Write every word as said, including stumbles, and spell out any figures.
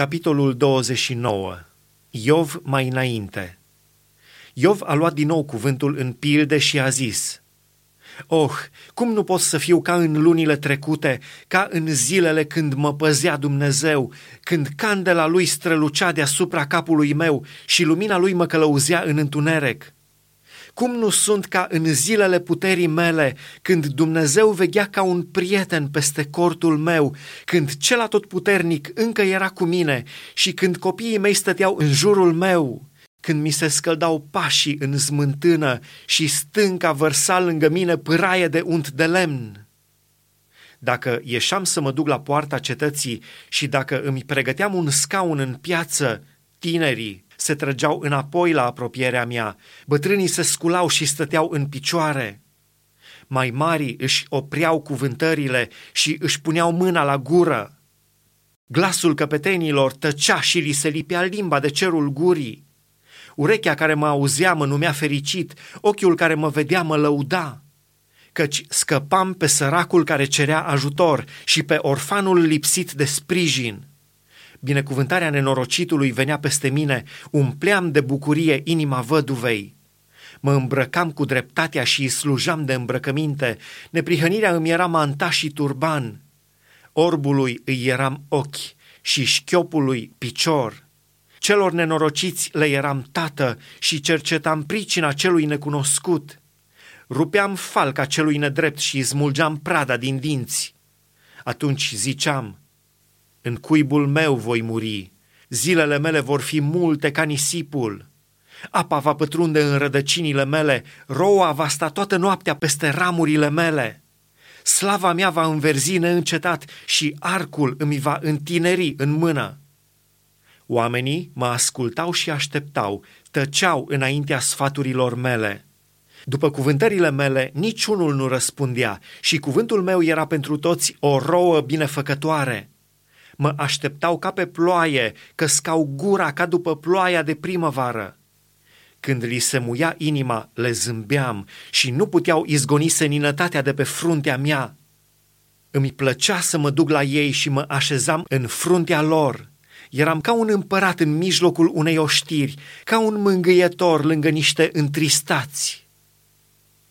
Capitolul douăzeci și nouă. Iov mai înainte. Iov a luat din nou cuvântul în pilde și a zis: Oh, cum nu pot să fiu ca în lunile trecute, ca în zilele când mă păzea Dumnezeu, când candela lui strălucea deasupra capului meu și lumina lui mă călăuzea în întuneric? Cum nu sunt ca în zilele puterii mele, când Dumnezeu veghea ca un prieten peste cortul meu, când cel atotputernic încă era cu mine și când copiii mei stăteau în jurul meu, când mi se scăldau pașii în smântână și stânca vărsa lângă mine pâraie de unt de lemn? Dacă ieșeam să mă duc la poarta cetății și dacă îmi pregăteam un scaun în piață, tinerii se trăgeau înapoi la apropierea mea, bătrânii se sculau și stăteau în picioare. Mai mari își opreau cuvântările și își puneau mâna la gură. Glasul căpetenilor tăcea și li se lipea limba de cerul gurii. Urechea care mă auzea mă numea fericit, ochiul care mă vedea mă lăuda, căci scăpam pe săracul care cerea ajutor și pe orfanul lipsit de sprijin. Binecuvântarea nenorocitului venea peste mine, umpleam de bucurie inima văduvei. Mă îmbrăcam cu dreptatea și îi slujam de îmbrăcăminte, neprihănirea îmi era manta și turban. Orbului îi eram ochi și șchiopului picior. Celor nenorociți le eram tată și cercetam pricina celui necunoscut. Rupeam falca celui nedrept și îi smulgeam prada din dinți. Atunci ziceam: în cuibul meu voi muri, zilele mele vor fi multe ca nisipul. Apa va pătrunde în rădăcinile mele, roa va sta toată noaptea peste ramurile mele. Slava mea va înverzi neîncetat și arcul îmi va întineri în mână. Oamenii mă ascultau și așteptau, tăceau înaintea sfaturilor mele. După cuvântările mele, niciunul nu răspundea și cuvântul meu era pentru toți o rouă binefăcătoare. Mă așteptau ca pe ploaie, căscau gura ca după ploaia de primăvară. Când li se muia inima, le zâmbeam și nu puteau izgoni seninătatea de pe fruntea mea. Îmi plăcea să mă duc la ei și mă așezam în fruntea lor. Eram ca un împărat în mijlocul unei oștiri, ca un mângâietor lângă niște întristați.